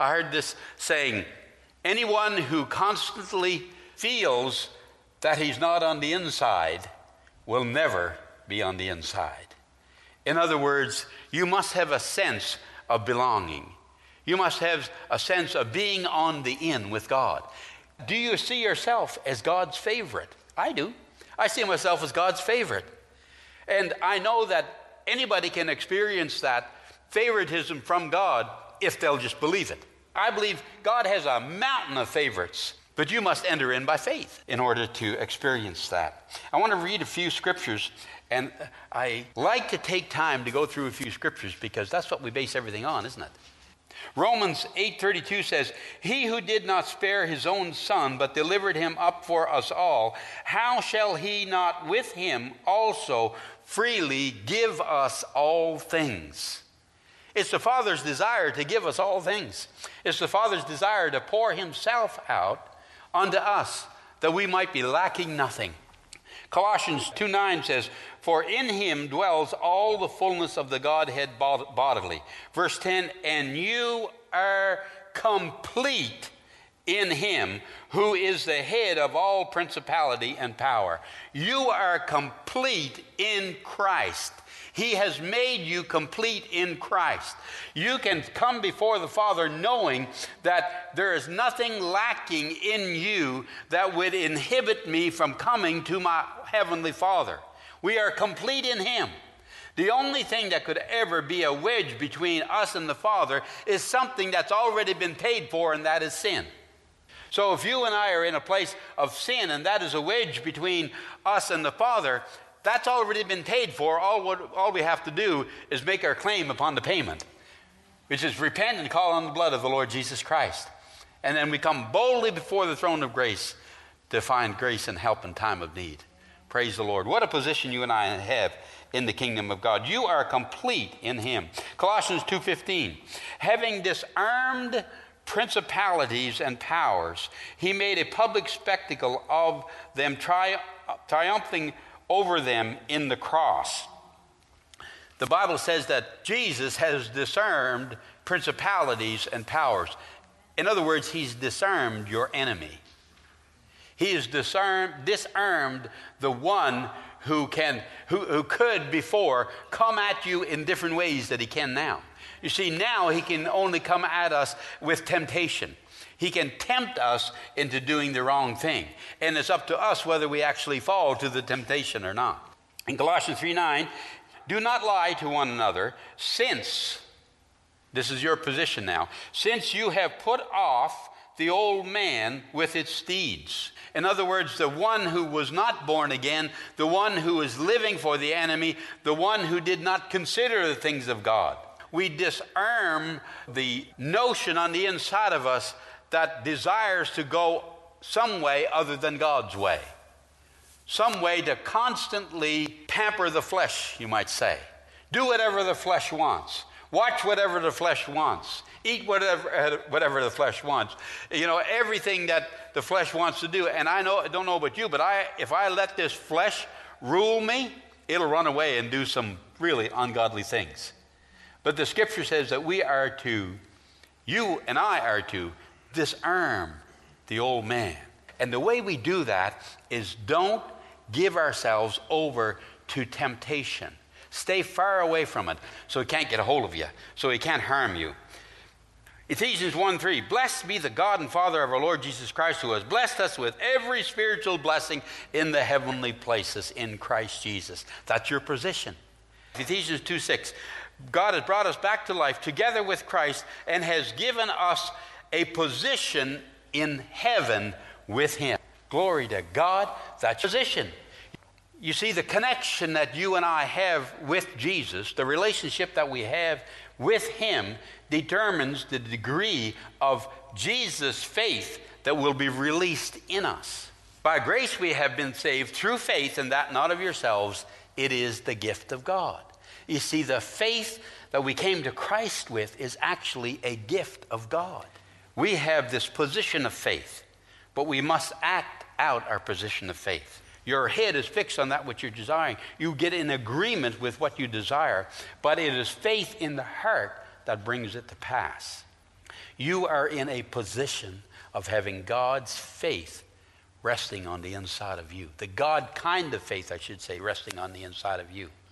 I heard this saying, anyone who constantly feels that he's not on the inside will never be on the inside. In other words, you must have a sense of belonging. You must have a sense of being on the in with God. Do you see yourself as God's favorite? I do. I see myself as God's favorite. And I know that anybody can experience that favoritism from God if they'll just believe it. I believe God has a mountain of favorites, but you must enter in by faith in order to experience that. I want to read a few scriptures, and I like to take time to go through a few scriptures because that's what we base everything on, isn't it? Romans 8:32 says, he who did not spare his own son, but delivered him up for us all, how shall he not with him also freely give us all things? It's the Father's desire to give us all things. It's the Father's desire to pour himself out unto us, that we might be lacking nothing. Colossians 2:9 says, for in him dwells all the fullness of the Godhead bodily. Verse 10, and you are complete in him who is the head of all principality and power. You are complete in Christ. He has made you complete in Christ. You can come before the Father knowing that there is nothing lacking in you that would inhibit me from coming to my Heavenly Father. We are complete in him. The only thing that could ever be a wedge between us and the Father is something that's already been paid for, and that is sin. So if you and I are in a place of sin, and that is a wedge between us and the Father, that's already been paid for. All we have to do is make our claim upon the payment, which is repent and call on the blood of the Lord Jesus Christ. And then we come boldly before the throne of grace to find grace and help in time of need. Praise the Lord. What a position you and I have in the kingdom of God. You are complete in him. Colossians 2:15, having disarmed principalities and powers, he made a public spectacle of them, triumphing over them in the cross. The Bible says that Jesus has disarmed principalities and powers. In other words, he's disarmed your enemy. He has disarmed the one who could before come at you in different ways that he can now. You see, now he can only come at us with temptation. He can tempt us into doing the wrong thing. And it's up to us whether we actually fall to the temptation or not. In Colossians 3:9, do not lie to one another, since, this is your position now, since you have put off the old man with its deeds. In other words, the one who was not born again, the one who is living for the enemy, the one who did not consider the things of God. We disarm the notion on the inside of us that desires to go some way other than God's way. Some way to constantly pamper the flesh, you might say. Do whatever the flesh wants. Watch whatever the flesh wants. Eat whatever the flesh wants. You know, everything that the flesh wants to do. And I don't know about you, but if I let this flesh rule me, it'll run away and do some really ungodly things. But the scripture says that you and I are to disarm the old man. And the way we do that is don't give ourselves over to temptation. Stay far away from it so it can't get a hold of you, so it can't harm you. Ephesians 1:3, blessed be the God and Father of our Lord Jesus Christ, who has blessed us with every spiritual blessing in the heavenly places in Christ Jesus. That's your position. Ephesians 2:6, God has brought us back to life together with Christ and has given us a position in heaven with him. Glory to God, that's position. You see, the connection that you and I have with Jesus, the relationship that we have with him, determines the degree of Jesus' faith that will be released in us. By grace we have been saved through faith, and that not of yourselves, it is the gift of God. You see, the faith that we came to Christ with is actually a gift of God. We have this position of faith, but we must act out our position of faith. Your head is fixed on that which you're desiring. You get in agreement with what you desire, but it is faith in the heart that brings it to pass. You are in a position of having God's faith resting on the inside of you. The God kind of faith, I should say, resting on the inside of you.